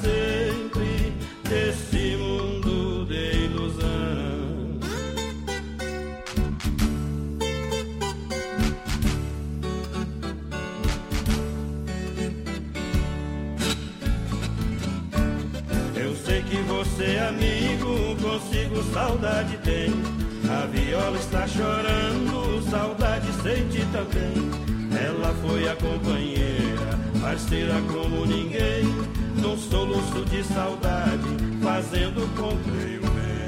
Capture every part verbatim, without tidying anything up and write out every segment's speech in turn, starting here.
sempre desse mundo de ilusão. Eu sei que você, amigo, consigo saudade tem. A viola está chorando, saudade sente também. Ela foi a companheira, parceira como ninguém, num soluço de saudade, fazendo com que o bem.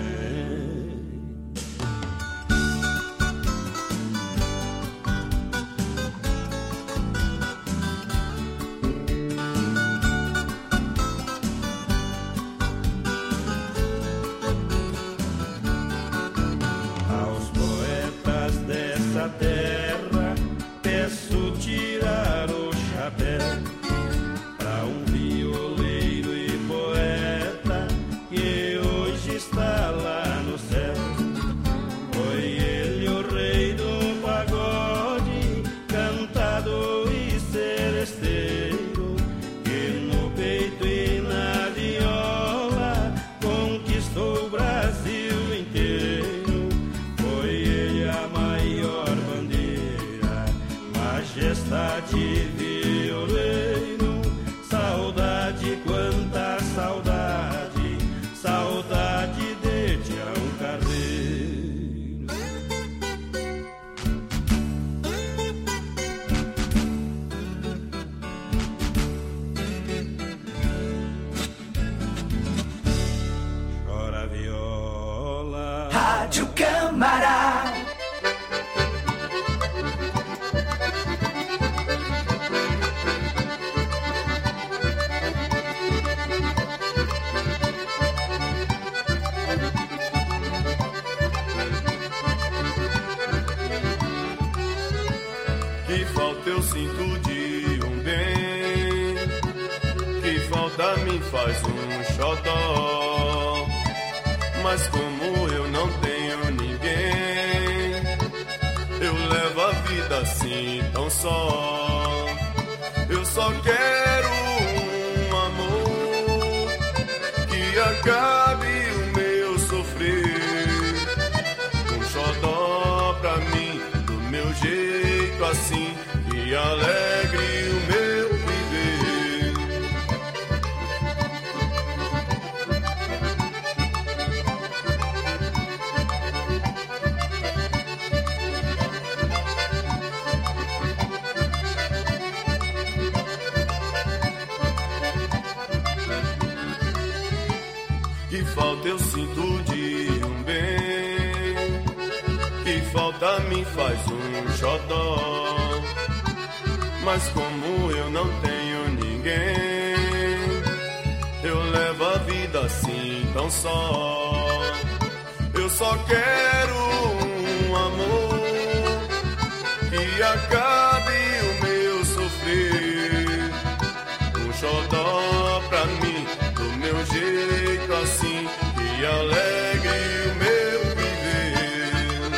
Aos poetas dessa terra peço tirar o chapéu pra um violeiro e poeta que hoje está lá no céu. Foi ele o rei do pagode, cantado e seresteiro, que no peito e na viola conquistou o Brasil inteiro. Foi ele a maior bandeira, majestade violeiro. Saudade, quanta saudade, saudade de Tião Carreiro. Chora viola. Rádio Câmara. Que falta eu sinto de um bem, que falta me faz um xodó. Mas como eu não tenho ninguém, eu levo a vida assim tão só. Eu só quero um amor que acabe o meu sofrer. Um xodó pra mim, do meu jeito assim, que alegre o meu viver. Que falta eu sinto de um bem, que falta me faz um xodó. Mas como eu não tenho ninguém, eu levo a vida assim tão só. Eu só quero um amor que acabe o meu sofrer. Um xodó pra mim, do meu jeito assim, que alegre o meu viver.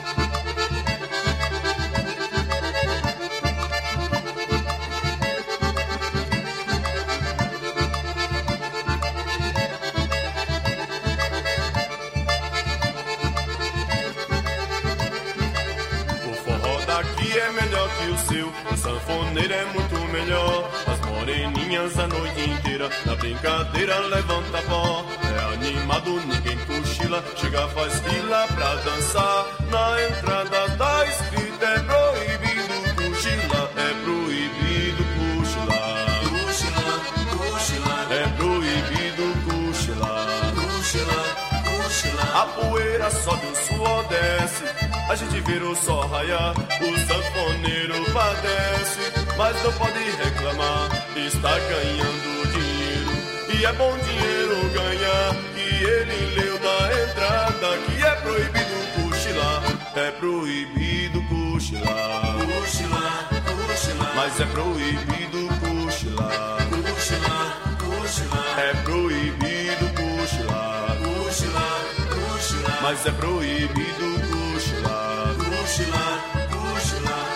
O forró daqui é melhor que o seu, o sanfoneiro é muito melhor. As moreninhas a noite inteira, na brincadeira levanta pó. É animado, ninguém cochila, chega faz fila pra dançar. Na entrada da escrita é proibido cochilar, é proibido cochilar. Cochilar, cochilar, é proibido cochilar. Cochilar, cochilar. A poeira sobe, o suor desce, a gente vê o sol raiar, o sanfoneiro padece, mas não pode reclamar, está ganhando dinheiro, e é bom dinheiro ganhar, que ele leu na entrada, que é proibido cochilar, é proibido cochilar, cochilar, cochilar, mas é proibido cochilar, cochilar, cochilar, é proibido cochilar, cochilar, cochilar, mas é proibido cochilar, cochilar, cochilar.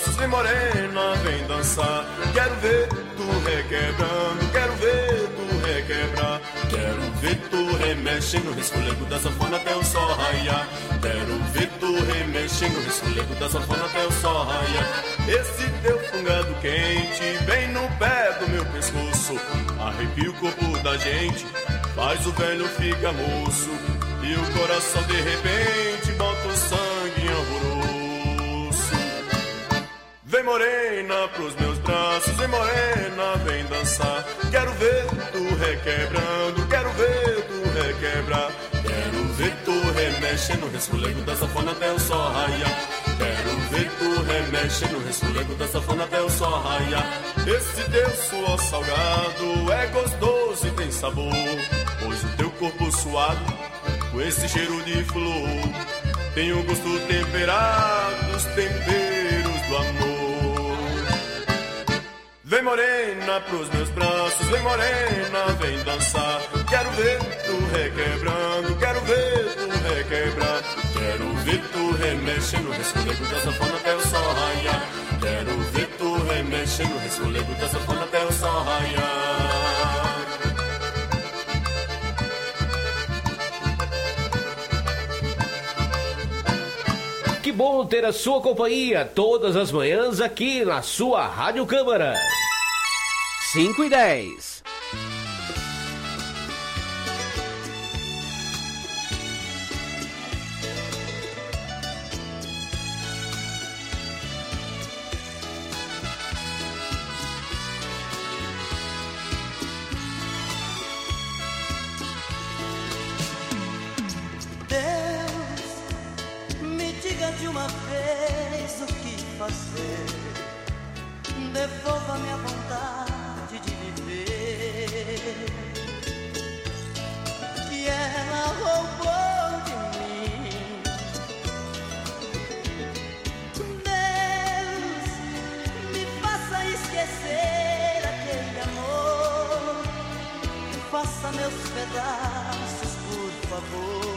braços, vem morena, vem dançar. Quero ver tu requebrando, quero ver tu requebrar. Quero ver tu remexendo, resfolego da sanfona até o sol raiar. Quero ver tu remexendo, resfolego da sanfona até o sol raiar. Esse teu fungado quente, bem no pé do meu pescoço, arrepia o corpo da gente, faz o velho ficar moço. E o coração de repente bota o sangue em alvoroço. Vem morena pros meus braços, vem morena, vem dançar. Quero ver tu requebrando, quero ver tu requebrar. Quero ver tu remexendo, resfolego da sanfona até o sol raiar. Quero ver tu remexendo, resfolego da sanfona até o sol raiar. Esse teu suor salgado é gostoso e tem sabor, pois o teu corpo suado, com esse cheiro de flor, tem o gosto temperado dos temperos do amor. Vem morena pros meus braços, vem morena, vem dançar. Quero ver tu requebrando, quero ver tu requebrar. Quero ver tu remexendo, resfolego da sanfona até o sol raiar. Quero ver tu remexendo, resfolego da sanfona até o sol raiar. Que bom ter a sua companhia todas as manhãs aqui na sua Rádio Câmara. cinco e dez. De uma vez o que fazer, devolva-me a vontade de viver que ela roubou de mim. Deus, me faça esquecer aquele amor, faça meus pedaços, por favor.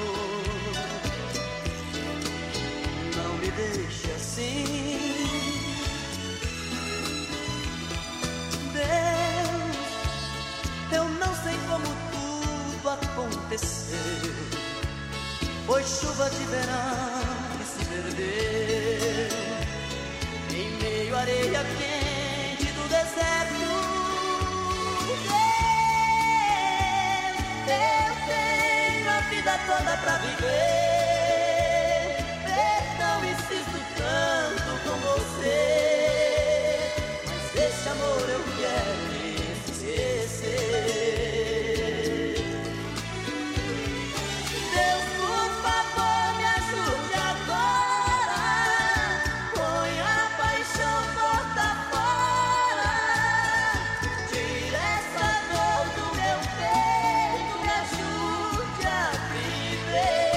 Me deixe assim, Deus, eu não sei como tudo aconteceu. Foi chuva de verão que se perdeu em meio à areia quente do deserto. Deus, eu tenho a vida toda pra viver. Insisto tanto com você, mas esse amor eu quero esquecer. Deus, por favor, me ajude agora. Põe a paixão porta fora. Tira essa dor do meu peito, me ajude a viver.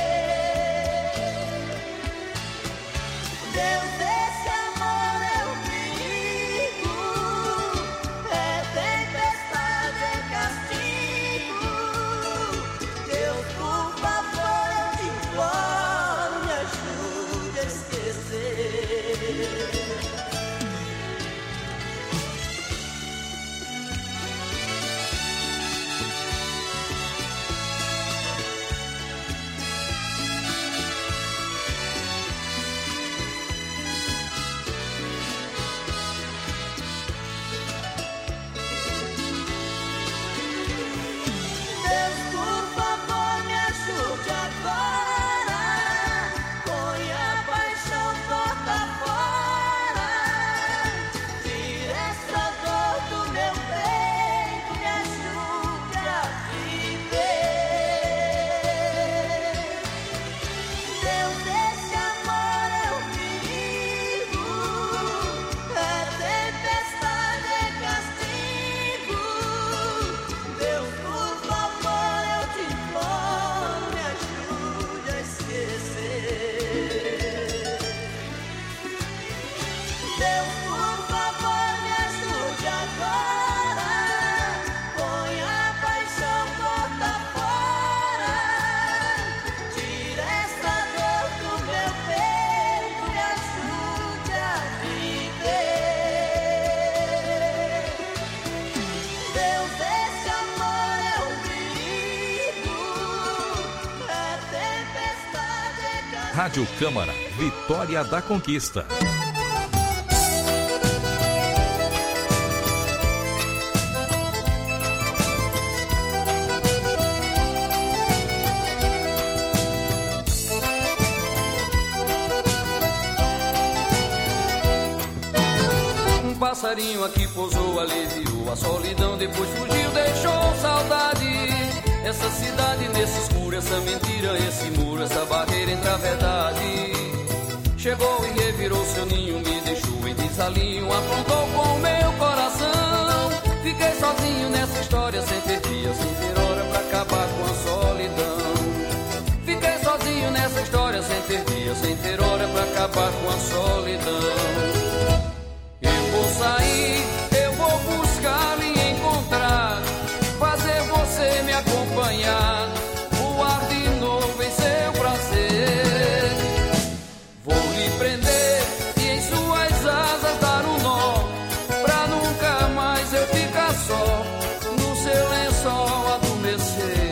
Deus, esse amor é um perigo, é Rádio Câmara, Vitória da Conquista. Um passarinho aqui pousou, aliviou a solidão, depois fugiu, deixou saudade. Essa cidade nesse escuro, essa mentira, esse muro, essa barreira entre a verdade. Chegou e revirou seu ninho, me deixou em desalinho, aprontou com o meu coração. Fiquei sozinho nessa história, sem ter dia, sem ter hora pra acabar com a solidão. Fiquei sozinho nessa história, sem ter dia, sem ter hora pra acabar com a solidão. Eu vou sair, eu vou buscar, lhe encontrar, fazer você me acompanhar, voar de novo em seu prazer. Vou lhe prender e em suas asas dar um nó, pra nunca mais eu ficar só, no seu lençol adormecer.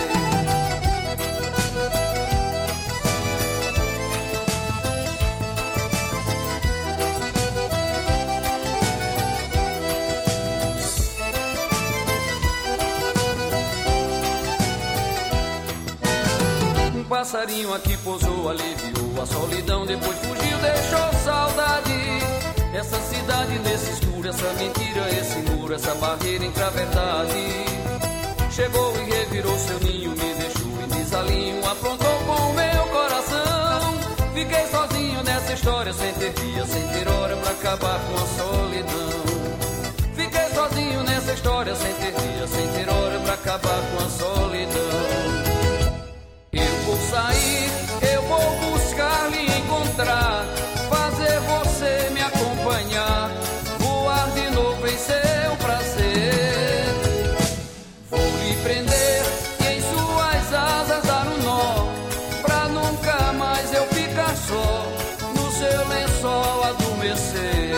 Um passarinho aqui pousou, aliviou a solidão, depois fugiu, deixou saudade. Essa cidade nesse escuro, essa mentira, esse muro, essa barreira entre a verdade. Chegou e revirou seu ninho, me deixou em desalinho, aprontou com o meu coração. Fiquei sozinho nessa história, sem ter dia, sem ter hora pra acabar com a solidão. Fiquei sozinho nessa história, sem ter dia, sem ter hora pra acabar com a solidão. Eu vou sair, eu vou buscar, lhe encontrar, fazer você me acompanhar, voar de novo em seu prazer. Vou lhe prender e em suas asas dar um nó, pra nunca mais eu ficar só, no seu lençol adormecer.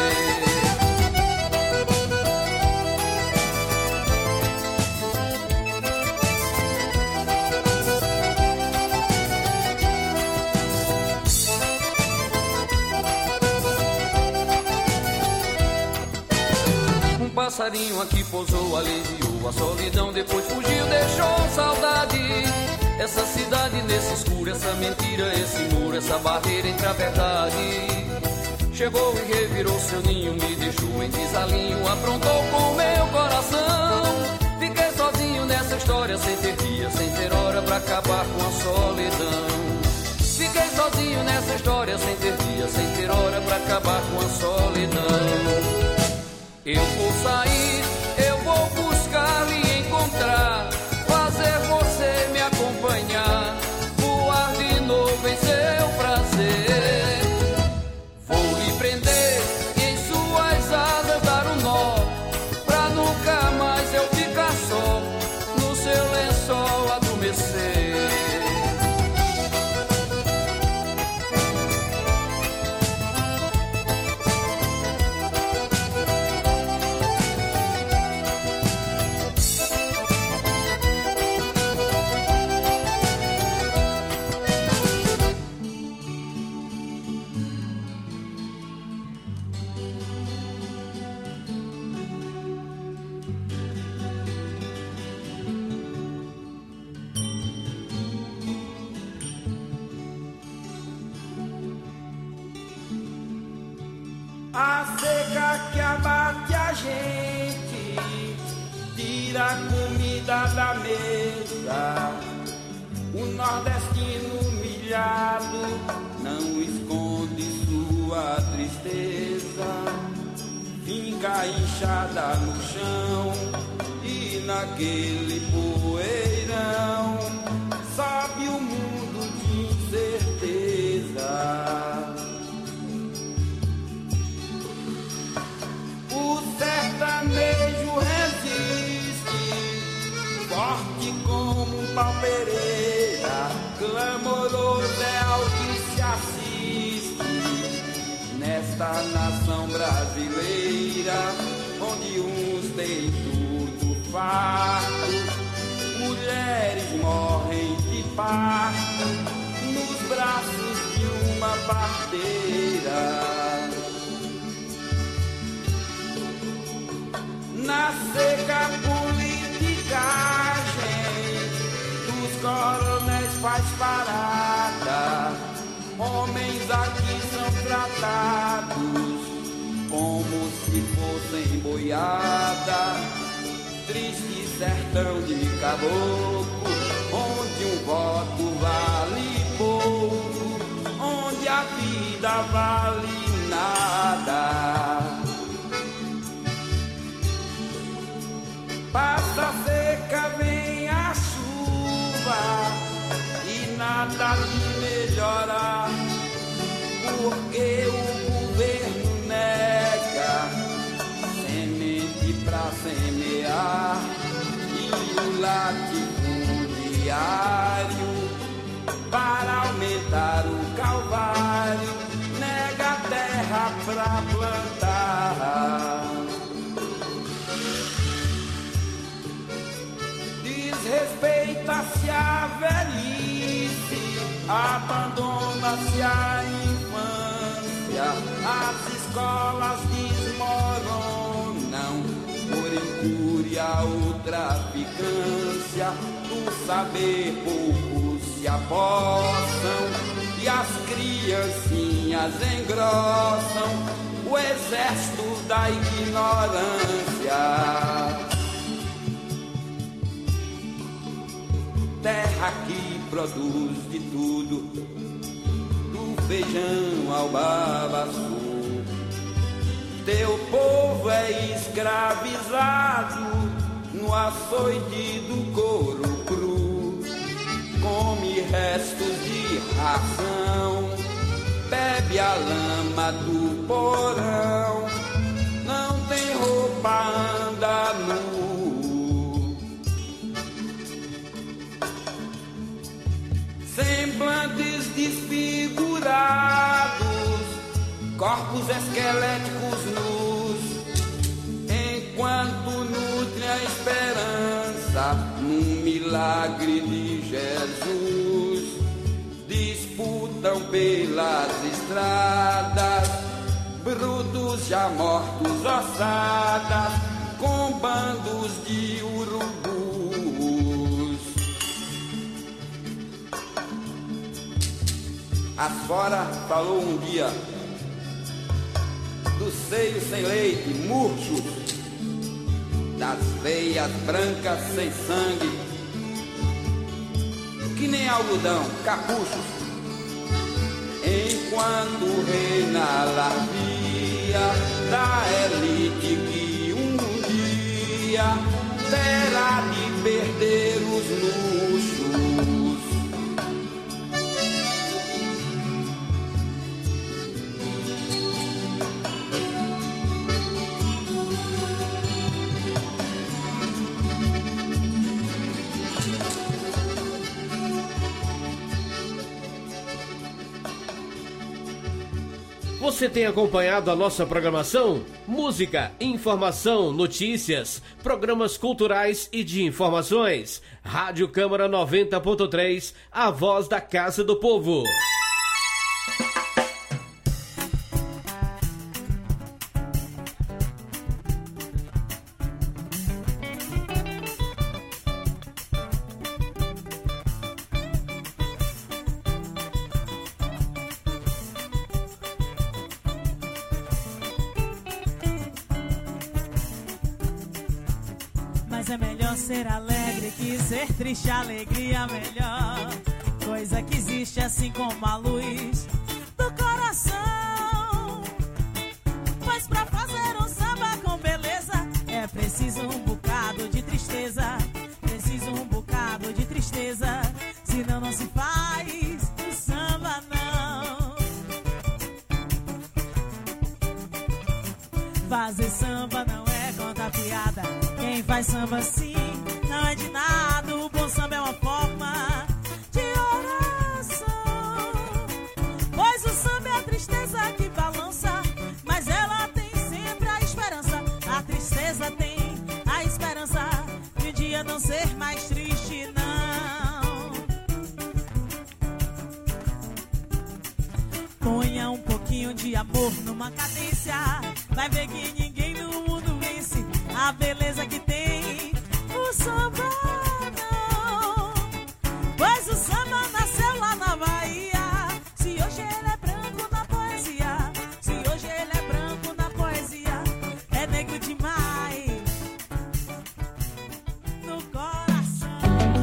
Um passarinho aqui pousou, aliviou a solidão, depois fugiu, deixou saudade. Essa cidade nesse escuro, essa mentira, esse muro, essa barreira entre a verdade. Chegou e revirou seu ninho, me deixou em desalinho, aprontou com o meu coração. Fiquei sozinho nessa história, sem ter dia, sem ter hora pra acabar com a solidão. Fiquei sozinho nessa história, sem ter dia, sem ter hora pra acabar com a solidão. Eu vou sair, eu vou buscar, lhe encontrar, fazer você me acompanhar, voar de novo em seu prazer. Vou lhe prender e em suas asas dar um nó, pra nunca mais eu ficar só, no seu lençol adormecer. A seca que abate a gente tira a comida da mesa. O nordestino humilhado não esconde sua tristeza. Finca inchada no chão e naquele poeirão sobe o mundo de incerteza. O sertanejo resiste, forte como um pau pereira, clamoroso é ao que se assiste, nesta nação brasileira, onde uns têm tudo farto, mulheres morrem de parto, nos braços de parteira. Na seca politicagem dos coronéis faz parada. Homens aqui são tratados como se fossem boiada. Triste sertão de caboclo, onde um voto vale pouco, onde a vida vale nada. Passa a seca, vem a chuva e nada lhe melhora, porque o governo nega semente pra semear e o latifundiário para aumentar o calvário nega a terra pra plantar. Desrespeita-se a velhice, abandona-se a infância, as escolas desmoronam por incúria ou traficância, do saber poucos se apossam e as criancinhas engrossam o exército da ignorância. Terra que produz de tudo, do feijão ao babaçu. Teu povo é escravizado no açoite do couro cru. Come restos de ração, bebe a lama do porão. Não tem roupa, anda nu. Semblantes desfigurados, corpos esqueléticos nus, enquanto nutrem a esperança num milagre de Jesus. Disputam pelas estradas, brutos já mortos, ossadas, com bandos de urubus. As fora falou um dia dos seios sem leite, murchos, das veias brancas sem sangue, que nem algodão, capuchos, enquanto reina a lavia da elite que um dia terá de perder os luxos. Você tem acompanhado a nossa programação? Música, informação, notícias, programas culturais e de informações. Rádio Câmara noventa ponto três, a voz da Casa do Povo. Ser alegre que ser triste, alegria melhor. Coisa que existe assim como a luz do coração. Pois pra fazer um samba com beleza é preciso um bocado de tristeza. Preciso um bocado de tristeza, senão não se faz o samba não. Fazer samba não é contar piada. Quem faz samba sim não é de nada. O bom samba é uma forma de oração. Pois o samba é a tristeza que balança, mas ela tem sempre a esperança. A tristeza tem a esperança de um dia não ser mais triste, não. Põe de amor numa cadência. Vai ver que ninguém no mundo vence a beleza que tem o samba, não. Pois o samba nasceu lá na Bahia. Se hoje ele é branco na poesia, se hoje ele é branco na poesia, é negro demais no coração.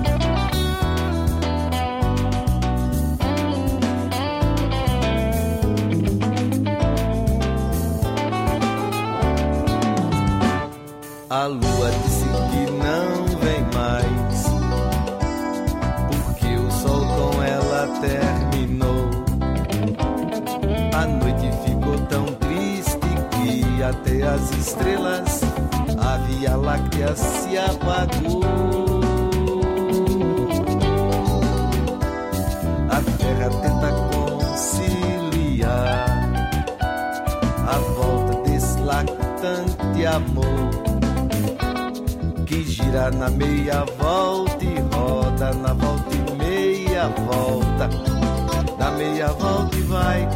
A lua disse que não vem mais, porque o sol com ela terminou. A noite ficou tão triste que até as estrelas, a Via Láctea se apagou. A terra tenta conciliar a volta desse lactante amor, que gira na meia volta e roda, na volta e meia volta, na meia volta e vai.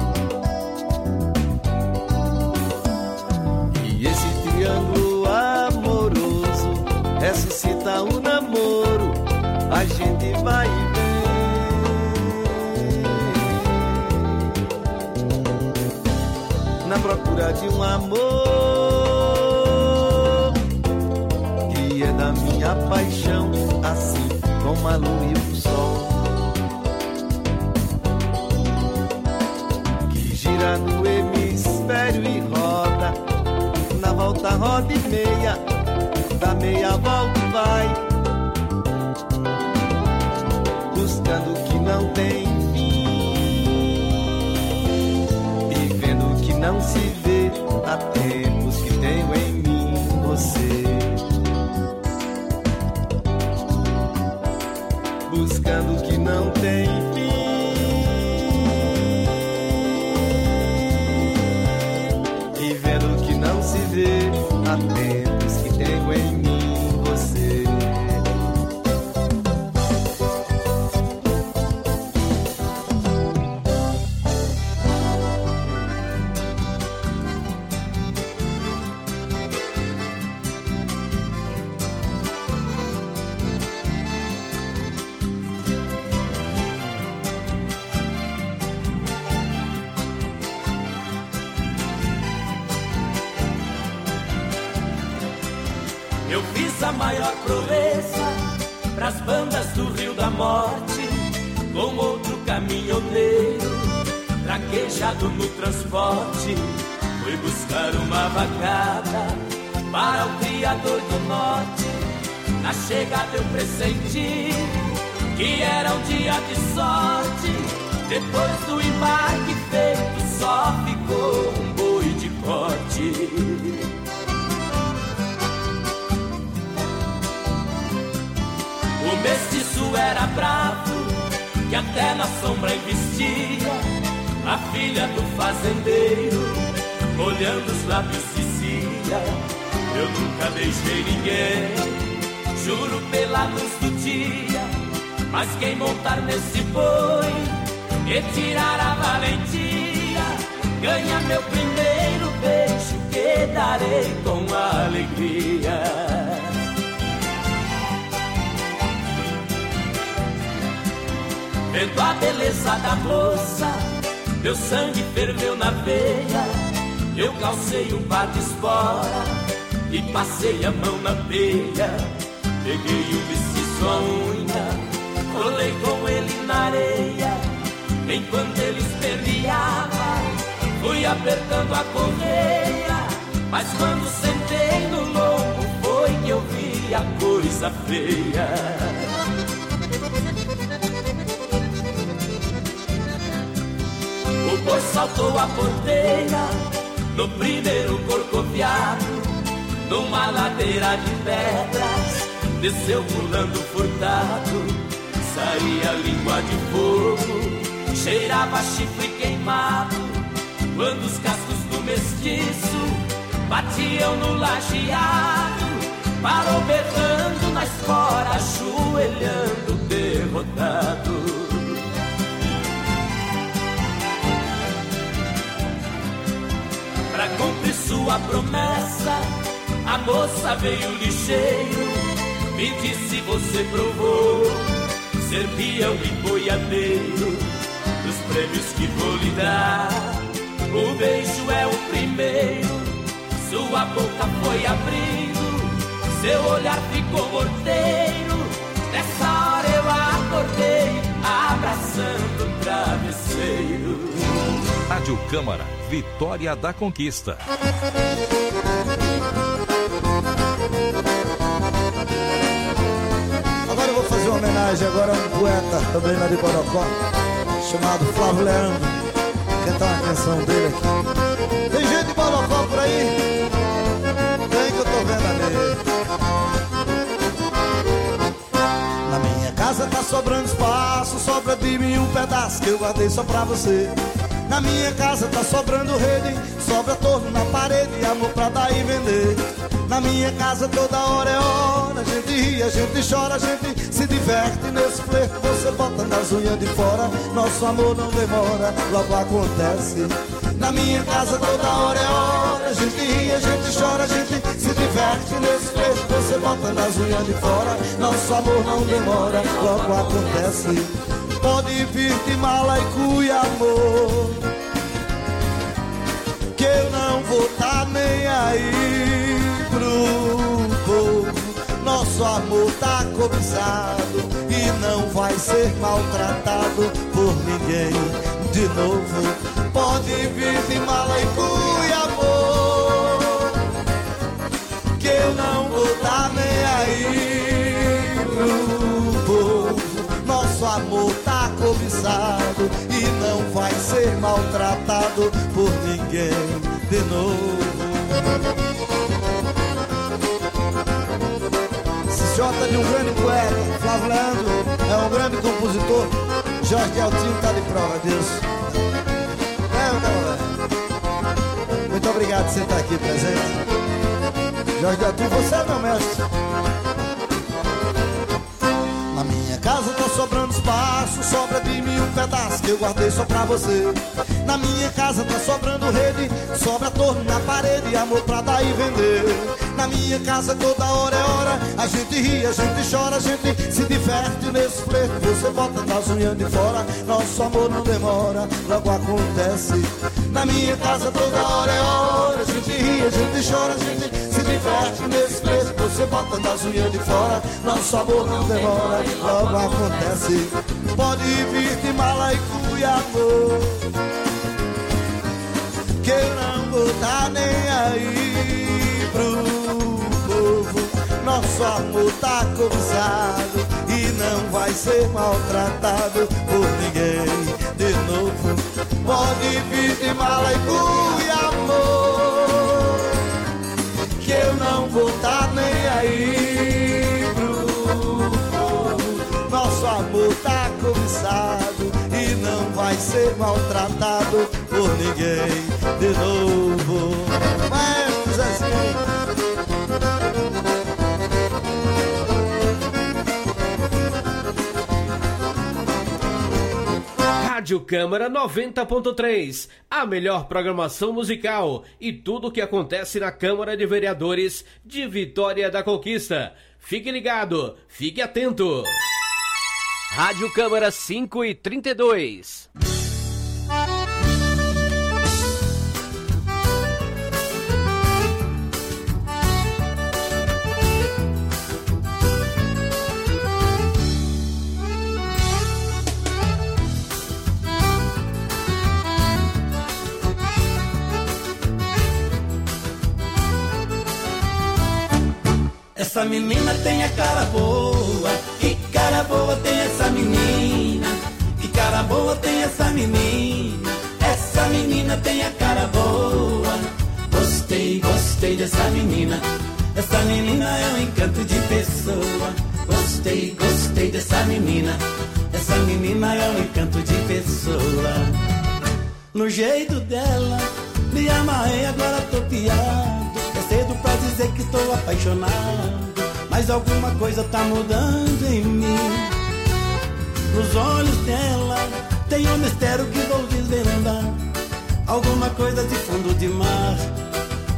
E esse triângulo amoroso ressuscita o namoro, a gente vai e vem na procura de um amor da minha paixão, assim como a lua e o sol, que gira no hemisfério e roda, na volta roda e meia, da meia volta e vai, buscando o que não tem fim, e vendo o que não se vê, há tempos que tenho em mim você. Buscando o que não tem fim, e vendo o que não se vê, há tempos que tenho em mim você. Eu fiz a maior proeza pras bandas do Rio da Morte, com outro caminhoneiro traquejado no transporte. Fui buscar uma vacada para o Criador do Norte. Na chegada eu pressenti que era um dia de sorte. Depois do embarque feito, só ficou um boi de corte. O mestiço era bravo, que até na sombra investia. A filha do fazendeiro, olhando os lábios, dizia: eu nunca beijei ninguém, juro pela luz do dia. Mas quem montar nesse boi e tirar a valentia, ganha meu primeiro beijo, que darei com alegria. Vendo a beleza da moça, meu sangue ferveu na veia. Eu calcei um par de espora e passei a mão na peia. Peguei o mestiço à unha, rolei com ele na areia. Enquanto ele esperneava, fui apertando a correia. Mas quando sentei no lombo, foi que eu vi a coisa feia. O boi saltou a porteira no primeiro corcoviado, numa ladeira de pedras, desceu pulando furtado. Saía língua de fogo, cheirava chifre queimado, quando os cascos do mestiço batiam no lajeado. Parou berrando na espora, ajoelhando derrotado. sua promessa, a moça veio lixeiro, me disse você provou ser peão e boiadeiro dos prêmios que vou lhe dar. O beijo é o primeiro, sua boca foi abrindo, seu olhar ficou morteiro. Nessa hora eu acordei, abraçando o travesseiro. Rádio Câmara, Vitória da Conquista. Agora eu vou fazer uma homenagem agora a um poeta também lá de Borocó, chamado Flávio Leandro. Vou cantar uma canção dele aqui. Tem gente de Borocó por aí? Tem, que eu tô vendo ali. Na minha casa tá sobrando espaço, sobra de mim um pedaço que eu guardei só pra você. Na minha casa tá sobrando rede, sobra torno na parede, amor pra dar e vender. Na minha casa toda hora é hora, a gente ri, a gente chora, a gente se diverte nesse flerte. Você bota nas unhas de fora, nosso amor não demora, logo acontece. Na minha casa toda hora é hora, a gente ri, a gente chora, a gente se diverte nesse flerte. Você bota nas unhas de fora, nosso amor não demora, logo acontece. Pode vir de mala e cuia, amor, que eu não vou tá nem aí pro povo. Nosso amor tá cobiçado e não vai ser maltratado por ninguém de novo. Pode vir de mala e cuia, amor, que eu não vou tá nem aí pro povo. Nosso amor tá cobiçado e não vai ser maltratado por ninguém de novo. Esse Jota de um grande poeta, Flávio Leandro, é um grande compositor. Jorge Altinho tá de prova disso. É, meu galera. Muito obrigado por você estar aqui presente. Jorge Altinho, você é meu mestre. Na minha casa tá sobrando espaço, sobra de mim um pedaço que eu guardei só pra você. Na minha casa tá sobrando rede, sobra torno na parede, amor pra dar e vender. Na minha casa toda hora é hora, a gente ri, a gente chora, a gente se diverte nesse flerte. Você bota nas unhas de fora, nosso amor não demora, logo acontece. Na minha casa toda hora é hora, a gente ri, a gente chora, a gente se diverte nesse flerte. Você bota nas unhas de fora, nosso amor não demora, logo acontece. Pode vir de mala e cuia, amor, que eu não vou dar nem aí pro povo. Nosso amor tá cobiçado e não vai ser maltratado por ninguém de novo. Pode vir de mala e cuia, amor, que eu não vou dar nem aí pro povo. Nosso amor tá cobiçado e não vai ser maltratado por ninguém de novo. Mas, Zezinho, Rádio Câmara noventa ponto três, a melhor programação musical e tudo o que acontece na Câmara de Vereadores de Vitória da Conquista. Fique ligado, fique atento. Rádio Câmara cinco e trinta e dois. Essa menina tem a cara boa, que cara boa tem essa menina, que cara boa tem essa menina, essa menina tem a cara boa. Gostei, gostei dessa menina, essa menina é um encanto de pessoa. Gostei, gostei dessa menina, essa menina é um encanto de pessoa. No jeito dela, me amarrei, agora tô piado. É cedo pra dizer que tô apaixonado, mas alguma coisa tá mudando em mim. Nos olhos dela tem um mistério que vou desvendar, alguma coisa de fundo de mar.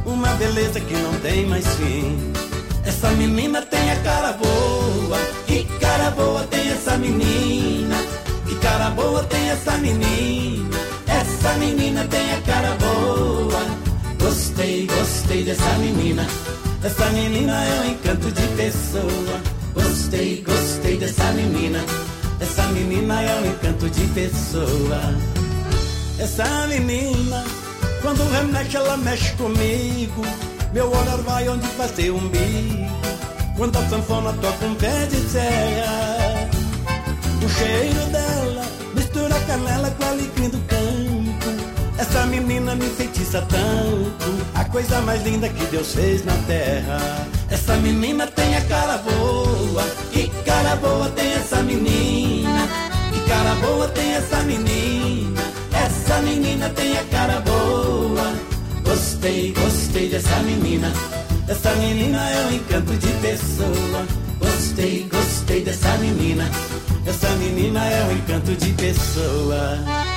uma beleza que não tem mais fim. Essa menina tem a cara boa, que cara boa tem essa menina, que cara boa tem essa menina, essa menina tem a cara boa. Gostei, gostei dessa menina, essa menina é um encanto de pessoa. Gostei, gostei dessa menina, essa menina é um encanto de pessoa. Essa menina, quando remexe ela mexe comigo, meu olhar vai onde vai ser o umbigo. Quando a sanfona toca um pé de serra, o cheiro dela mistura canela com alecrim do campo. Essa menina me enfeitiça tanto, a coisa mais linda que Deus fez na terra. Essa menina tem a cara boa, que cara boa tem essa menina, que cara boa tem essa menina, essa menina tem a cara boa. Gostei, gostei dessa menina, essa menina é um encanto de pessoa. Gostei, gostei dessa menina, essa menina é um encanto de pessoa.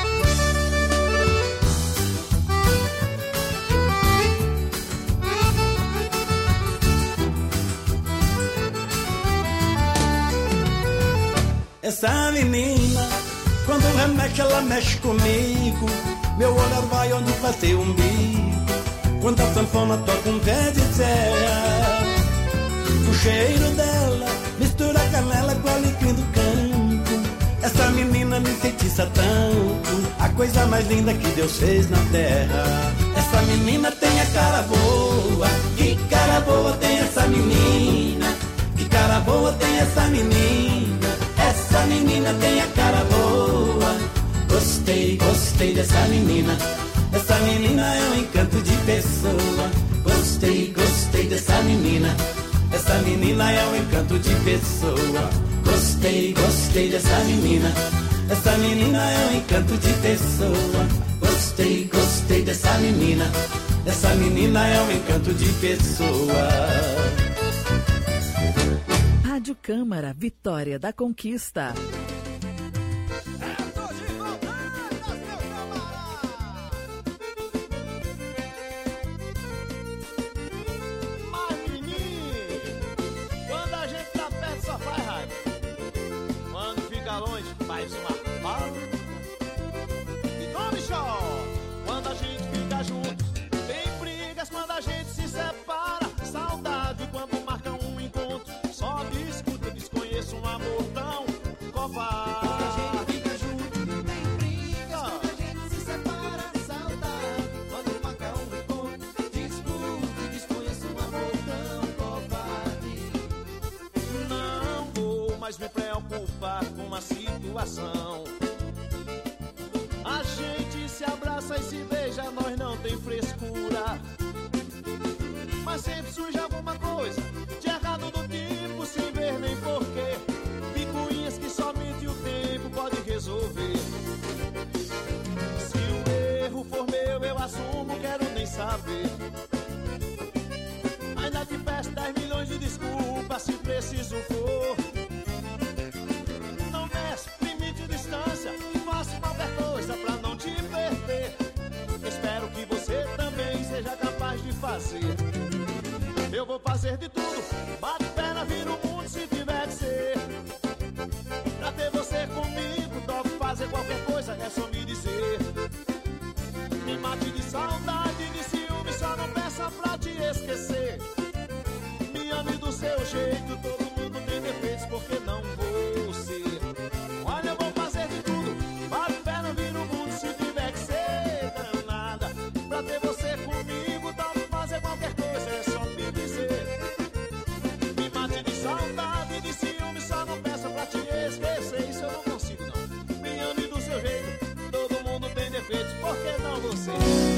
Essa menina, quando remexe ela mexe comigo, meu olhar vai onde vai ser o umbigo. Quando a sanfona toca um pé de serra, o cheiro dela mistura canela com alecrim do campo. Essa menina me enfeitiça tanto, a coisa mais linda que Deus fez na terra. Essa menina tem a cara boa, que cara boa tem essa menina, que cara boa tem essa menina, essa menina tem a cara boa. Gostei, gostei dessa menina, essa menina é um encanto de pessoa. Gostei, gostei dessa menina, essa menina é um encanto de pessoa. Gostei, gostei dessa menina, essa menina é um encanto de pessoa. Gostei, gostei dessa menina, essa menina é um encanto de pessoa. Rádio Câmara, Vitória da Conquista. Faz uma pausa e tome show. Quando a gente fica junto, tem brigas quando a gente se separa. Saudade quando marca um encontro, só discuto, desconheço um amor tão covarde. Quando a gente fica junto, tem brigas quando a gente se separa. Saudade quando marca um encontro, discuto, desconheço um amor tão covarde. Não vou mais me preocupar com a situação. A gente se abraça e se beija, nós não tem frescura. Mas sempre surge alguma coisa de errado do tipo, sem ver nem porquê. Picuinhas que somente o tempo pode resolver. Se o erro for meu, eu assumo, quero nem saber. Ainda te peço dez milhões de desculpas se preciso for. Faço qualquer coisa pra não te perder. Espero que você também seja capaz de fazer. Eu vou fazer de tudo, bate perna, vira o mundo se tiver que ser. Pra ter você comigo, topo fazer qualquer coisa, é só me dizer. Me mate de saudade, de ciúme, só não peça pra te esquecer. Me ame do seu jeito, todo mundo tem defeitos, porque não vou ser. Olha, eu vou fazer de tudo, bate perna, vira o mundo se tiver que ser. Danada, pra ter você comigo, topo fazer qualquer coisa, é só me dizer. Me mate de saudade, de ciúme, só não peça pra te esquecer. Isso eu não consigo não. Me ame do seu jeito, todo mundo tem defeitos, por que não você?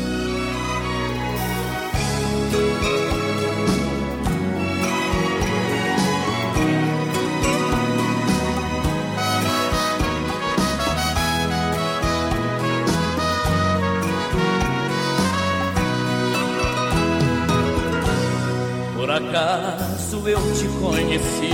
Por acaso eu te conheci,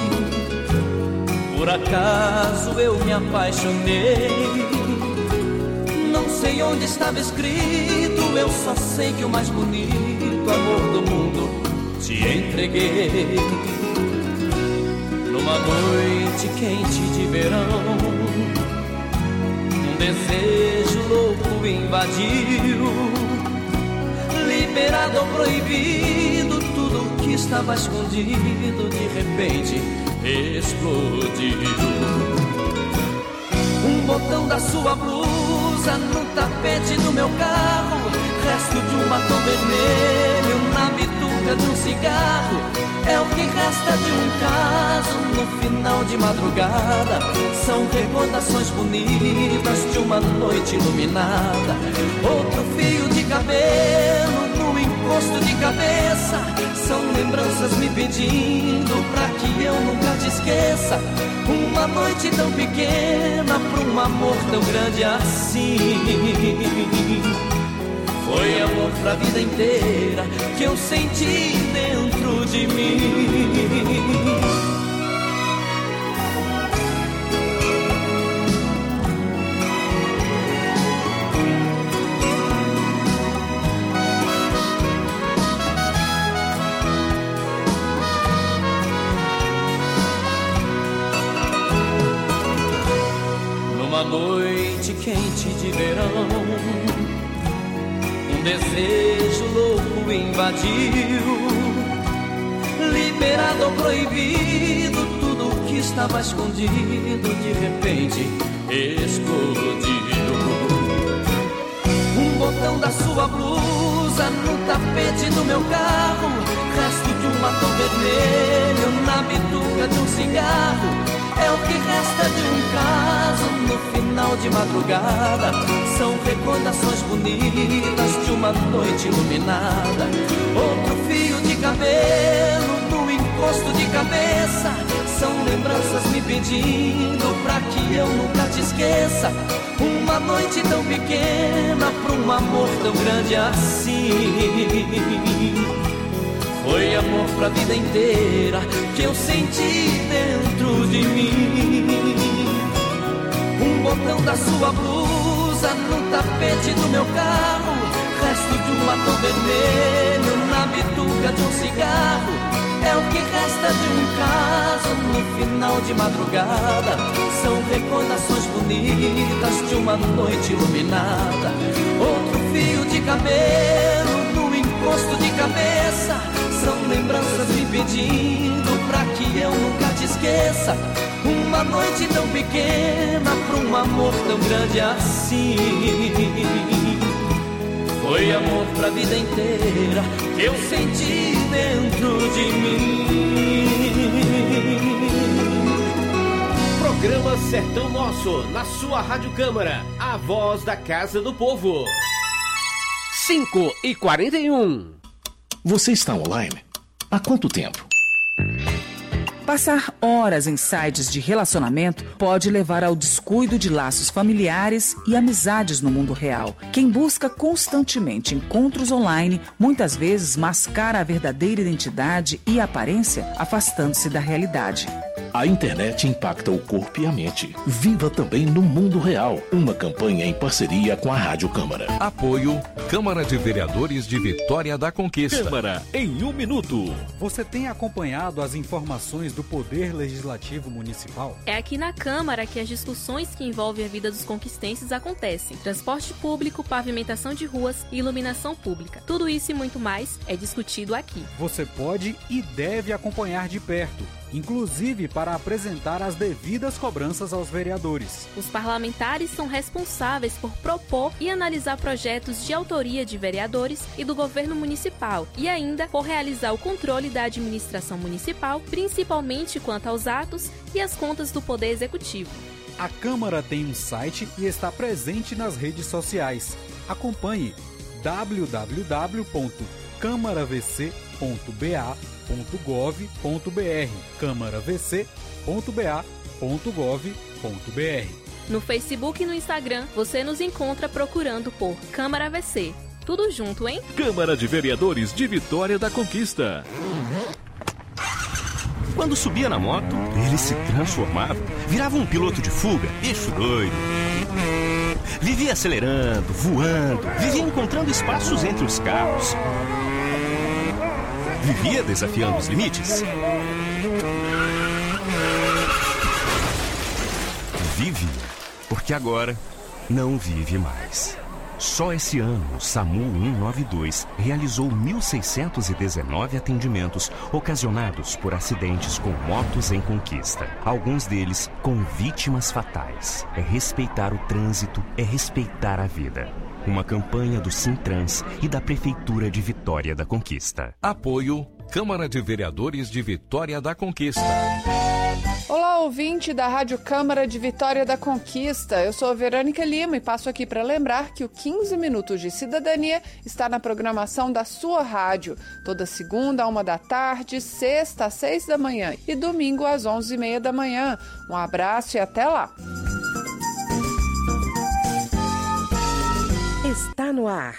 por acaso eu me apaixonei. Não sei onde estava escrito, eu só sei que o mais bonito amor do mundo te entreguei. Numa noite quente de verão, um desejo louco invadiu. Liberado ou proibido, tudo que estava escondido de repente explodiu. Um botão da sua blusa no tapete do meu carro, resto de um batom vermelho na bituca de um cigarro. É o que resta de um caso no final de madrugada. São recordações bonitas de uma noite iluminada. Outro fio de cabelo no encosto de cabeça. São lembranças me pedindo pra que eu nunca te esqueça. Uma noite tão pequena pra um amor tão grande assim. Foi amor pra vida inteira que eu senti dentro de mim. Numa noite quente de verão, um desejo louco invadiu. Liberado ou proibido, tudo que estava escondido de repente explodiu. Um botão da sua blusa no tapete do meu carro, resto de um batom vermelho na bituca de um cigarro. É o que resta de um caso no final de madrugada. São recordações bonitas de uma noite iluminada. Outro fio de cabelo no encosto de cabeça. São lembranças me pedindo pra que eu nunca te esqueça. Uma noite tão pequena pra um amor tão grande assim. Foi amor pra vida inteira que eu senti dentro de mim. Um botão da sua blusa no tapete do meu carro, resto de um batom vermelho na bituca de um cigarro. É o que resta de um caso no final de madrugada. São recordações bonitas de uma noite iluminada. Outro fio de cabelo no encosto de cabeça. São lembranças me pedindo pra que eu nunca te esqueça. Uma noite tão pequena pra um amor tão grande assim. Foi amor pra vida inteira que eu senti dentro de mim. Programa Sertão Nosso, na sua Rádio Câmara, a voz da Casa do Povo. cinco e quarenta e um. Você está online? Há quanto tempo? Passar horas em sites de relacionamento pode levar ao descuido de laços familiares e amizades no mundo real. Quem busca constantemente encontros online, muitas vezes mascara a verdadeira identidade e aparência, afastando-se da realidade. A internet impacta o corpo e a mente. Viva também no mundo real. Uma campanha em parceria com a Rádio Câmara. Apoio Câmara de Vereadores de Vitória da Conquista. Câmara em um minuto. Você tem acompanhado as informações do Poder Legislativo Municipal? É aqui na Câmara que as discussões que envolvem a vida dos conquistenses acontecem. Transporte público, pavimentação de ruas e iluminação pública. Tudo isso e muito mais é discutido aqui. Você pode e deve acompanhar de perto, inclusive para apresentar as devidas cobranças aos vereadores. Os parlamentares são responsáveis por propor e analisar projetos de autoria de vereadores e do governo municipal e ainda por realizar o controle da administração municipal, principalmente quanto aos atos e as contas do Poder Executivo. A Câmara tem um site e está presente nas redes sociais. Acompanhe w w w ponto câmara v c ponto b a ponto gov ponto b r câmara v c ponto b a ponto gov ponto b r. No Facebook e no Instagram, você nos encontra procurando por Câmara V C. Tudo junto, hein? Câmara de Vereadores de Vitória da Conquista. Quando subia na moto, ele se transformava, virava um piloto de fuga, bicho doido. Vivia acelerando, voando, vivia encontrando espaços entre os carros. Vivia desafiando os limites. Vive, porque agora não vive mais. Só esse ano, o SAMU cento e noventa e dois realizou mil seiscentos e dezenove atendimentos ocasionados por acidentes com motos em conquista. Alguns deles com vítimas fatais. É respeitar o trânsito, é respeitar a vida. Uma campanha do Sintrans e da Prefeitura de Vitória da Conquista. Apoio Câmara de Vereadores de Vitória da Conquista. Olá, ouvinte da Rádio Câmara de Vitória da Conquista. Eu sou a Verônica Lima e passo aqui para lembrar que o quinze Minutos de Cidadania está na programação da sua rádio. Toda segunda, a uma da tarde, sexta, às seis da manhã e domingo, às onze e meia da manhã. Um abraço e até lá. Está no ar.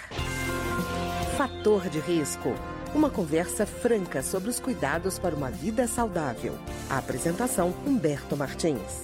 Fator de risco. Uma conversa franca sobre os cuidados para uma vida saudável. A apresentação, Humberto Martins.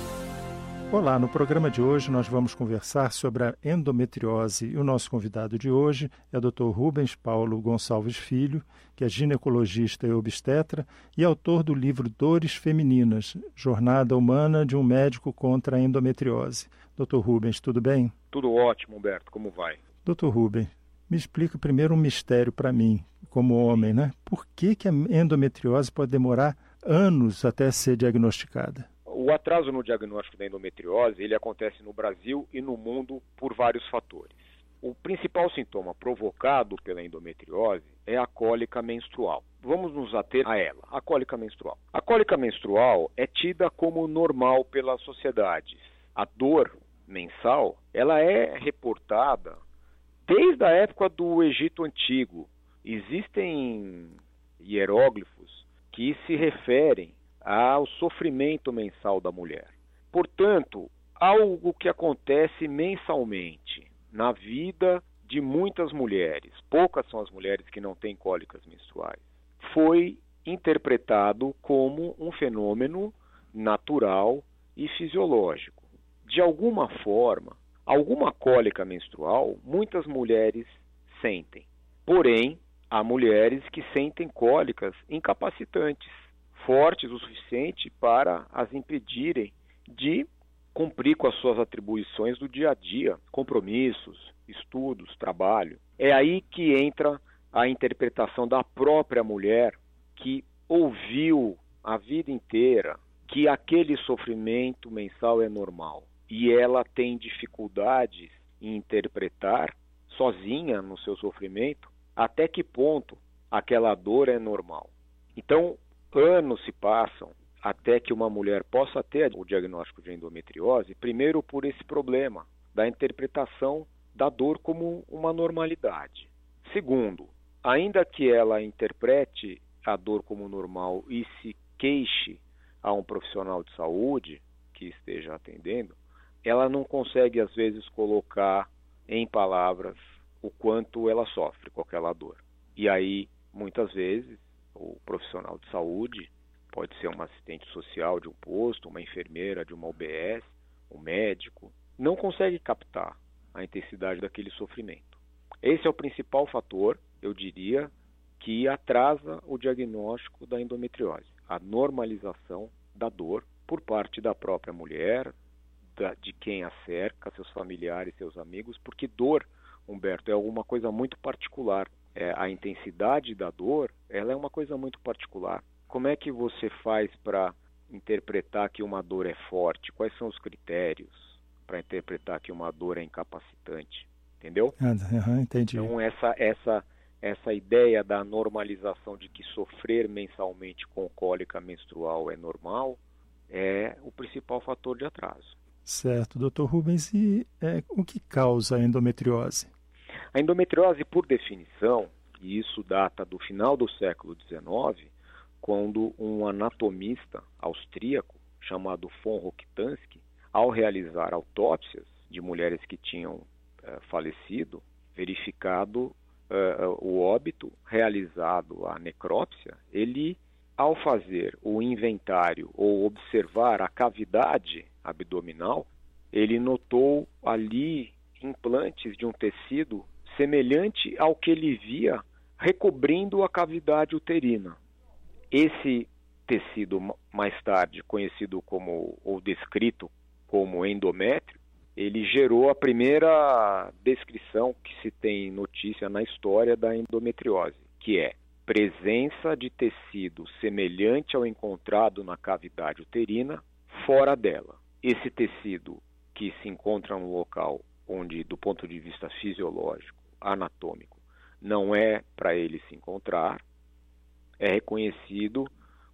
Olá, no programa de hoje nós vamos conversar sobre a endometriose e o nosso convidado de hoje é o doutor Rubens Paulo Gonçalves Filho, que é ginecologista e obstetra e autor do livro Dores Femininas, Jornada Humana de um Médico contra a Endometriose. doutor Rubens, tudo bem? Tudo ótimo, Humberto. Como vai? doutor Rubens, me explica primeiro um mistério para mim, como homem, né? Por que que a endometriose pode demorar anos até ser diagnosticada? O atraso no diagnóstico da endometriose, ele acontece no Brasil e no mundo por vários fatores. O principal sintoma provocado pela endometriose é a cólica menstrual. Vamos nos ater a ela, a cólica menstrual. A cólica menstrual é tida como normal pela sociedade. A dor mensal, ela é reportada desde a época do Egito Antigo. Existem hieróglifos que se referem ao sofrimento mensal da mulher. Portanto, algo que acontece mensalmente na vida de muitas mulheres, poucas são as mulheres que não têm cólicas menstruais, foi interpretado como um fenômeno natural e fisiológico. De alguma forma, alguma cólica menstrual, muitas mulheres sentem. Porém, há mulheres que sentem cólicas incapacitantes, fortes o suficiente para as impedirem de cumprir com as suas atribuições do dia a dia, compromissos, estudos, trabalho. É aí que entra a interpretação da própria mulher que ouviu a vida inteira que aquele sofrimento mensal é normal. E ela tem dificuldades em interpretar, sozinha no seu sofrimento, até que ponto aquela dor é normal. Então, anos se passam até que uma mulher possa ter o diagnóstico de endometriose, primeiro por esse problema da interpretação da dor como uma normalidade. Segundo, ainda que ela interprete a dor como normal e se queixe a um profissional de saúde que esteja atendendo, ela não consegue, às vezes, colocar em palavras o quanto ela sofre com aquela dor. E aí, muitas vezes, o profissional de saúde, pode ser uma assistente social de um posto, uma enfermeira de uma U B S, um médico, não consegue captar a intensidade daquele sofrimento. Esse é o principal fator, eu diria, que atrasa o diagnóstico da endometriose, a normalização da dor por parte da própria mulher, da, de quem a cerca, seus familiares, seus amigos, porque dor, Humberto, é alguma coisa muito particular. É, a intensidade da dor, ela é uma coisa muito particular. Como é que você faz para interpretar que uma dor é forte? Quais são os critérios para interpretar que uma dor é incapacitante? Entendeu? Uhum, entendi. Então, essa, essa, essa ideia da normalização de que sofrer mensalmente com cólica menstrual é normal é o principal fator de atraso. Certo, doutor Rubens, e é, o que causa a endometriose? A endometriose, por definição, e isso data do final do século dezenove, quando um anatomista austríaco chamado von Rokitansky, ao realizar autópsias de mulheres que tinham uh, falecido, verificado uh, o óbito, realizado a necrópsia, ele, ao fazer o inventário ou observar a cavidade abdominal, ele notou ali implantes de um tecido semelhante ao que ele via recobrindo a cavidade uterina. Esse tecido, mais tarde conhecido como, ou descrito como endométrio, ele gerou a primeira descrição que se tem notícia na história da endometriose, que é presença de tecido semelhante ao encontrado na cavidade uterina fora dela. Esse tecido que se encontra no local onde, do ponto de vista fisiológico, anatômico, não é para ele se encontrar, é reconhecido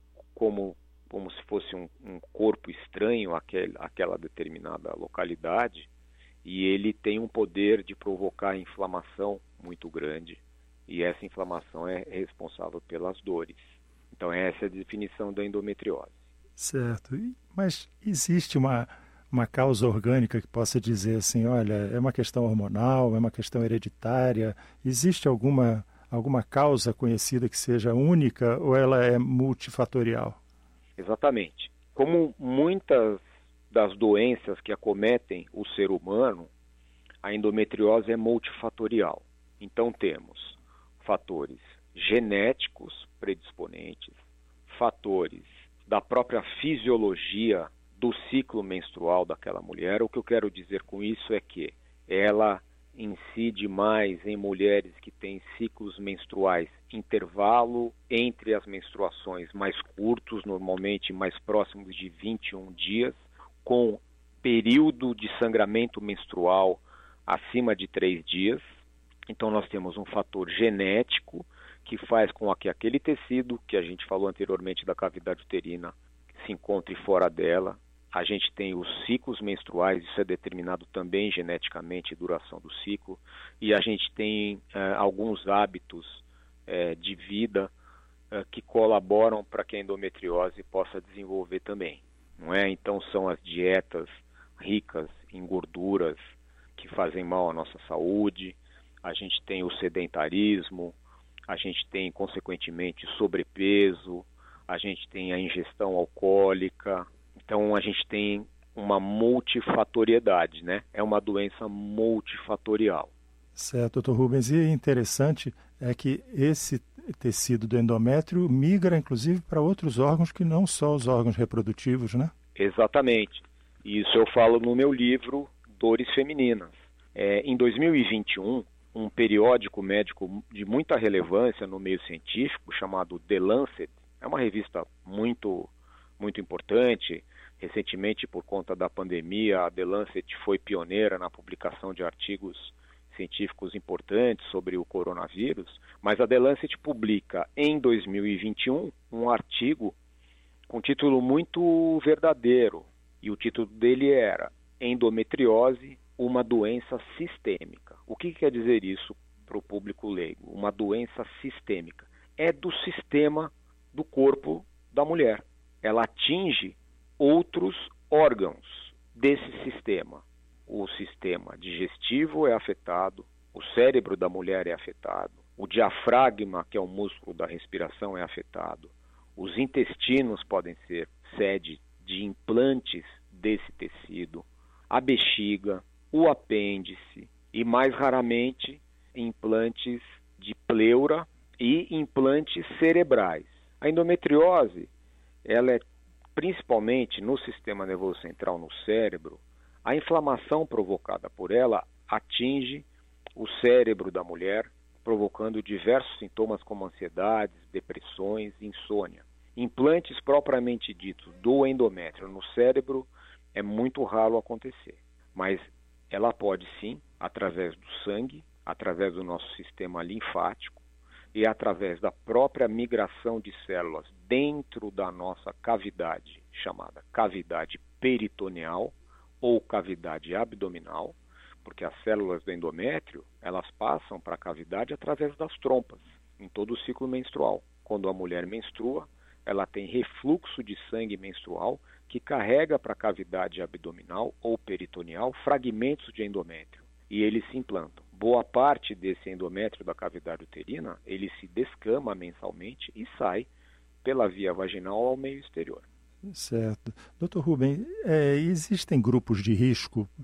como, como se fosse um, um corpo estranho àquele, àquela determinada localidade, e ele tem um poder de provocar inflamação muito grande, e essa inflamação é responsável pelas dores. Então essa é a definição da endometriose. Certo, mas existe uma, uma causa orgânica que possa dizer assim, olha, é uma questão hormonal, é uma questão hereditária, existe alguma, alguma causa conhecida que seja única ou ela é multifatorial? Exatamente. Como muitas das doenças que acometem o ser humano, a endometriose é multifatorial. Então temos fatores genéticos predisponentes, fatores da própria fisiologia do ciclo menstrual daquela mulher. O que eu quero dizer com isso é que ela incide mais em mulheres que têm ciclos menstruais, intervalo entre as menstruações mais curtos, normalmente mais próximos de vinte e um dias, com período de sangramento menstrual acima de três dias. Então nós temos um fator genético que faz com que aquele tecido que a gente falou anteriormente da cavidade uterina se encontre fora dela. A gente tem os ciclos menstruais, isso é determinado também geneticamente, duração do ciclo, e a gente tem eh, alguns hábitos eh, de vida eh, que colaboram para que a endometriose possa desenvolver também, não é? Então são as dietas ricas em gorduras que fazem mal à nossa saúde, a gente tem o sedentarismo, a gente tem, consequentemente, sobrepeso, a gente tem a ingestão alcoólica. Então, a gente tem uma multifatoriedade, né? É uma doença multifatorial. Certo, doutor Rubens. E interessante é que esse tecido do endométrio migra, inclusive, para outros órgãos que não só os órgãos reprodutivos, né? Exatamente. Isso eu falo no meu livro Dores Femininas. É, em dois mil e vinte e um, um periódico médico de muita relevância no meio científico, chamado The Lancet, é uma revista muito, muito importante. Recentemente, por conta da pandemia, a The Lancet foi pioneira na publicação de artigos científicos importantes sobre o coronavírus, mas a The Lancet publica em dois mil e vinte e um um artigo com título muito verdadeiro, e o título dele era Endometriose, uma doença sistêmica. O que quer dizer isso para o público leigo? Uma doença sistêmica. É do sistema do corpo da mulher. Ela atinge outros órgãos desse sistema. O sistema digestivo é afetado, o cérebro da mulher é afetado, o diafragma, que é o músculo da respiração, é afetado, os intestinos podem ser sede de implantes desse tecido, a bexiga, o apêndice e, mais raramente, implantes de pleura e implantes cerebrais. A endometriose, ela é principalmente no sistema nervoso central, no cérebro. A inflamação provocada por ela atinge o cérebro da mulher, provocando diversos sintomas como ansiedades, depressões, insônia. Implantes propriamente ditos do endométrio no cérebro é muito raro acontecer, mas ela pode sim, através do sangue, através do nosso sistema linfático e através da própria migração de células dentro da nossa cavidade, chamada cavidade peritoneal ou cavidade abdominal, porque as células do endométrio, elas passam para a cavidade através das trompas, em todo o ciclo menstrual. Quando a mulher menstrua, ela tem refluxo de sangue menstrual que carrega para a cavidade abdominal ou peritoneal fragmentos de endométrio e eles se implantam. Boa parte desse endométrio da cavidade uterina, ele se descama mensalmente e sai pela via vaginal ao meio exterior. Certo. doutor Rubem, é, existem grupos de risco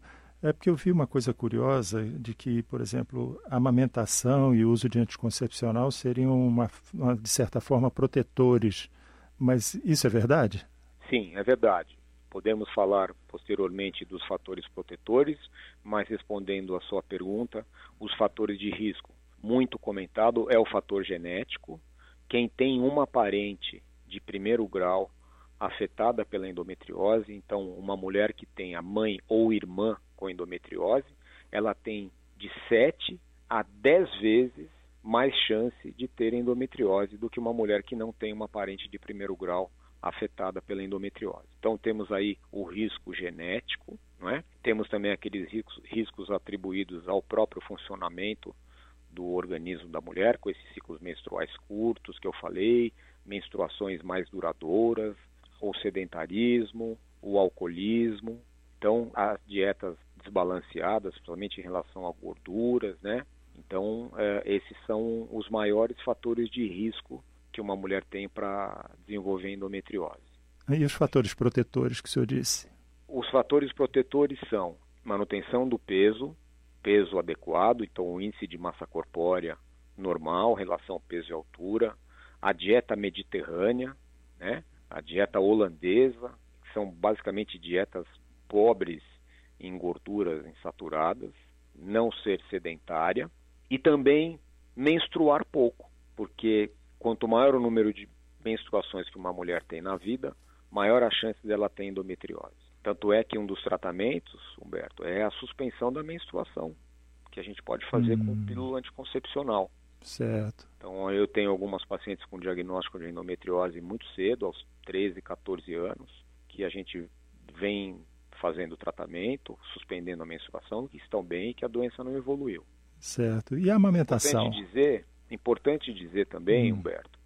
É porque eu vi uma coisa curiosa de que, por exemplo, a amamentação e o uso de anticoncepcional seriam, uma, uma, de certa forma, protetores. Mas isso é verdade? Sim, é verdade. Podemos falar posteriormente dos fatores protetores, mas respondendo a sua pergunta, os fatores de risco. Muito comentado é o fator genético. Quem tem uma parente de primeiro grau afetada pela endometriose, então uma mulher que tem a mãe ou irmã com endometriose, ela tem de sete a dez vezes mais chance de ter endometriose do que uma mulher que não tem uma parente de primeiro grau afetada pela endometriose. Então temos aí o risco genético, não é? Temos também aqueles riscos, riscos atribuídos ao próprio funcionamento do organismo da mulher, com esses ciclos menstruais curtos que eu falei, menstruações mais duradouras, o sedentarismo, o alcoolismo. Então, as dietas desbalanceadas, principalmente em relação a gorduras, né? Então, eh, esses são os maiores fatores de risco que uma mulher tem para desenvolver endometriose. E os fatores protetores que o senhor disse? Os fatores protetores são manutenção do peso, peso adequado, então o índice de massa corpórea normal, relação peso e altura, a dieta mediterrânea, né? A dieta holandesa, que são basicamente dietas pobres em gorduras insaturadas, não ser sedentária e também menstruar pouco, porque quanto maior o número de menstruações que uma mulher tem na vida, maior a chance dela ter endometriose. Tanto é que um dos tratamentos, Humberto, é a suspensão da menstruação, que a gente pode fazer hum. com pílula anticoncepcional. Certo. Então, eu tenho algumas pacientes com diagnóstico de endometriose muito cedo, aos treze, catorze anos, que a gente vem fazendo tratamento, suspendendo a menstruação, que estão bem e que a doença não evoluiu. Certo. E a amamentação? Importante dizer, importante dizer também, hum. Humberto,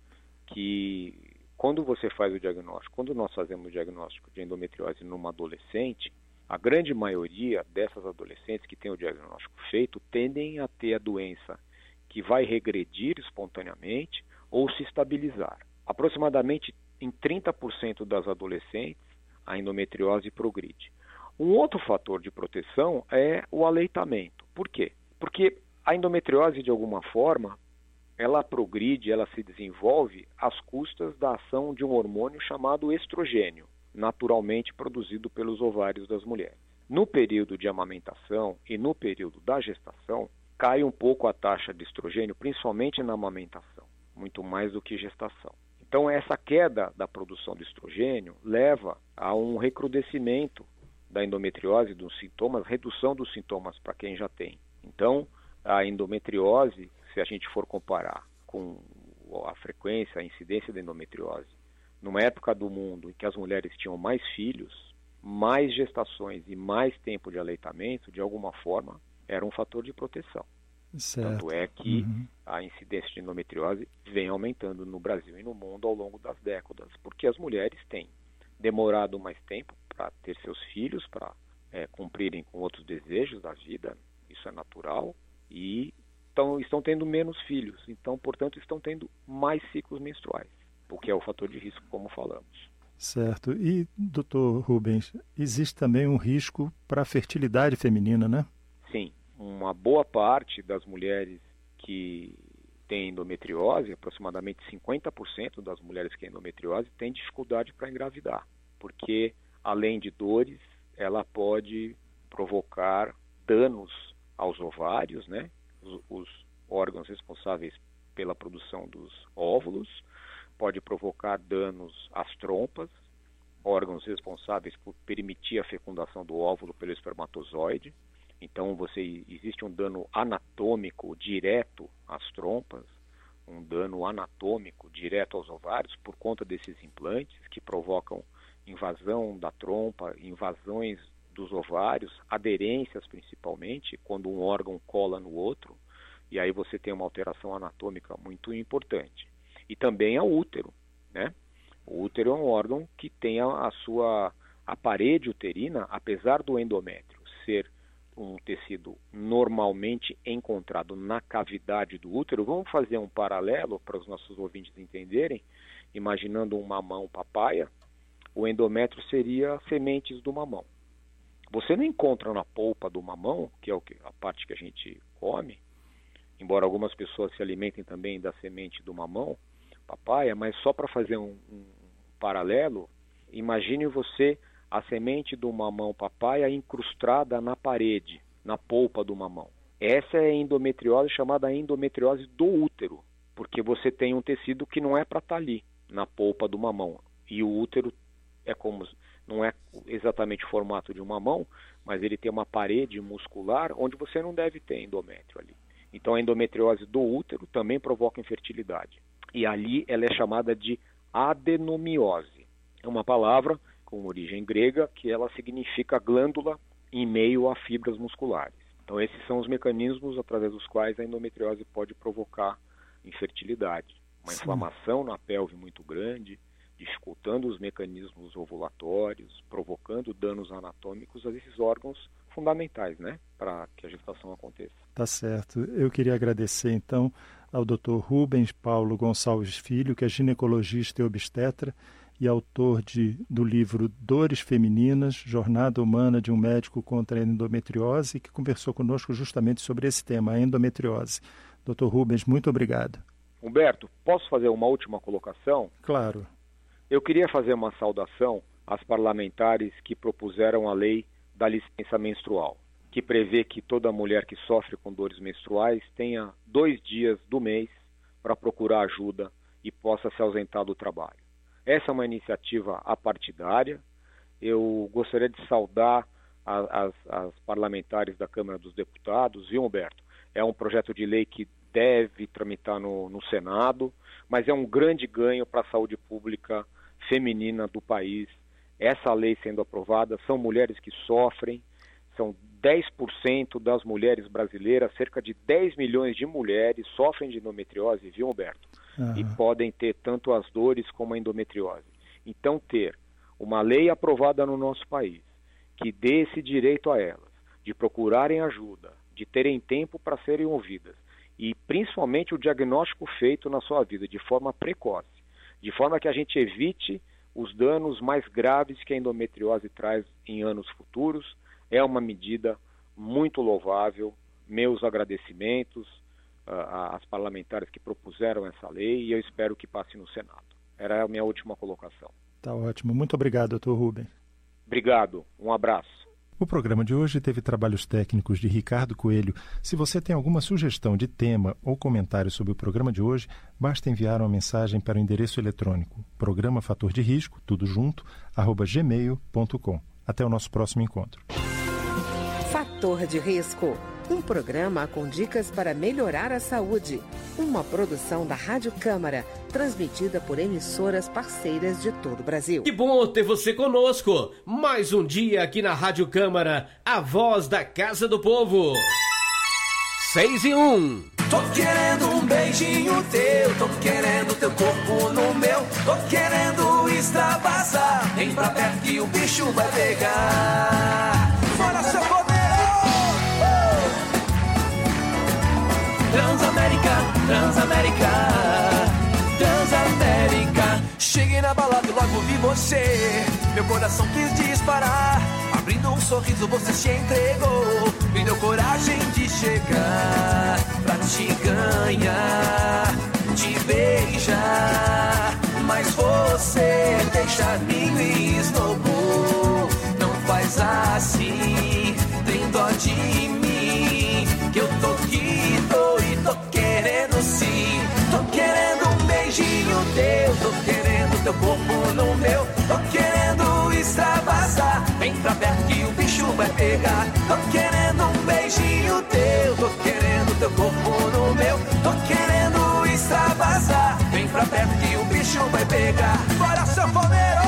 que quando você faz o diagnóstico, quando nós fazemos o diagnóstico de endometriose numa adolescente, a grande maioria dessas adolescentes que têm o diagnóstico feito tendem a ter a doença que vai regredir espontaneamente ou se estabilizar. Aproximadamente em trinta por cento das adolescentes, a endometriose progride. Um outro fator de proteção é o aleitamento. Por quê? Porque a endometriose, de alguma forma, ela progride, ela se desenvolve às custas da ação de um hormônio chamado estrogênio, naturalmente produzido pelos ovários das mulheres. No período de amamentação e no período da gestação, cai um pouco a taxa de estrogênio, principalmente na amamentação, muito mais do que gestação. Então, essa queda da produção de estrogênio leva a um recrudescimento da endometriose, dos sintomas, redução dos sintomas para quem já tem. Então, a endometriose, se a gente for comparar com a frequência, a incidência da endometriose, numa época do mundo em que as mulheres tinham mais filhos, mais gestações e mais tempo de aleitamento, de alguma forma, era um fator de proteção. Certo. Tanto é que uhum. a incidência de endometriose vem aumentando no Brasil e no mundo ao longo das décadas, porque as mulheres têm demorado mais tempo para ter seus filhos, para é, cumprirem com outros desejos da vida, isso é natural, e tão, estão tendo menos filhos, então, portanto, estão tendo mais ciclos menstruais, o que é o fator de risco, como falamos. Certo. E, doutor Rubens, existe também um risco para a fertilidade feminina, né? Sim. Uma boa parte das mulheres que têm endometriose, aproximadamente cinquenta por cento das mulheres que têm endometriose, têm dificuldade para engravidar, porque, além de dores, ela pode provocar danos aos ovários, né? Os, os órgãos responsáveis pela produção dos óvulos, pode provocar danos às trompas, órgãos responsáveis por permitir a fecundação do óvulo pelo espermatozoide. Então, você, existe um dano anatômico direto às trompas, um dano anatômico direto aos ovários por conta desses implantes que provocam invasão da trompa, invasões dos ovários, aderências principalmente, quando um órgão cola no outro, e aí você tem uma alteração anatômica muito importante. E também ao útero, né? O útero é um órgão que tem a, a sua a parede uterina, apesar do endométrio ser um tecido normalmente encontrado na cavidade do útero. Vamos fazer um paralelo para os nossos ouvintes entenderem, imaginando um mamão papaya, o endométrio seria sementes do mamão. você não encontra na polpa do mamão, que é o que, a parte que a gente come, embora algumas pessoas se alimentem também da semente do mamão, papaya, mas só para fazer um, um paralelo, imagine você a semente do mamão papaya incrustada na parede, na polpa do mamão. Essa é a endometriose chamada endometriose do útero, porque você tem um tecido que não é para estar ali, na polpa do mamão. E o útero é como, não é exatamente o formato de um mamão, mas ele tem uma parede muscular onde você não deve ter endométrio ali. Então a endometriose do útero também provoca infertilidade. E ali ela é chamada de adenomiose. É uma palavra com origem grega que ela significa glândula em meio a fibras musculares. Então esses são os mecanismos através dos quais a endometriose pode provocar infertilidade. Uma Sim. inflamação na pelve muito grande, dificultando os mecanismos ovulatórios, provocando danos anatômicos a esses órgãos fundamentais, né, para que a gestação aconteça. Tá certo. Eu queria agradecer, então, ao doutor Rubens Paulo Gonçalves Filho, que é ginecologista e obstetra e autor de, do livro Dores Femininas, Jornada Humana de um Médico contra a Endometriose, que conversou conosco justamente sobre esse tema, a endometriose. doutor Rubens, muito obrigado. Humberto, posso fazer uma última colocação? Claro. Eu queria fazer uma saudação às parlamentares que propuseram a lei da licença menstrual, que prevê que toda mulher que sofre com dores menstruais tenha dois dias do mês para procurar ajuda e possa se ausentar do trabalho. Essa é uma iniciativa apartidária. Eu gostaria de saudar a, as, as parlamentares da Câmara dos Deputados, viu, Humberto? É um projeto de lei que deve tramitar no, no Senado, mas é um grande ganho para a saúde pública feminina do país. Essa lei sendo aprovada, são mulheres que sofrem, são dez por cento das mulheres brasileiras, cerca de dez milhões de mulheres sofrem de endometriose, viu, Humberto? Uhum. E podem ter tanto as dores como a endometriose. Então, ter uma lei aprovada no nosso país, que dê esse direito a elas, de procurarem ajuda, de terem tempo para serem ouvidas, e principalmente o diagnóstico feito na sua vida de forma precoce, de forma que a gente evite os danos mais graves que a endometriose traz em anos futuros, é uma medida muito louvável. Meus agradecimentos uh, às parlamentares que propuseram essa lei e eu espero que passe no Senado. Era a minha última colocação. Tá ótimo. Muito obrigado, doutor Rubens. Obrigado. Um abraço. O programa de hoje teve trabalhos técnicos de Ricardo Coelho. Se você tem alguma sugestão de tema ou comentário sobre o programa de hoje, basta enviar uma mensagem para o endereço eletrônico programa fator de risco, tudo junto, arroba gmail ponto com. Até o nosso próximo encontro. Fator de Risco, um programa com dicas para melhorar a saúde. Uma produção da Rádio Câmara, transmitida por emissoras parceiras de todo o Brasil. Que bom ter você conosco. Mais um dia aqui na Rádio Câmara, a voz da Casa do Povo. Seis e um. Tô querendo um beijinho teu, tô querendo teu corpo no meu, tô querendo extravasar. Vem pra perto que o bicho vai pegar. Bora, seu poder! Transamérica, Transamérica, Transamérica. Cheguei na balada e logo vi você. Meu coração quis disparar. Abrindo um sorriso você se entregou. Me deu coragem de chegar pra te ganhar, te beijar. Mas você deixa me esnobou. Não faz assim, tem dó de mim, que eu tô aqui, tô e tô querendo sim. Tô querendo um beijinho teu, tô querendo teu corpo no meu, tô querendo extravasar. Vem pra perto que o bicho vai pegar. Tô querendo um beijinho teu, tô querendo teu corpo no meu, tô querendo extravasar. Vem pra perto que o bicho vai pegar. Bora, sanfoneiro!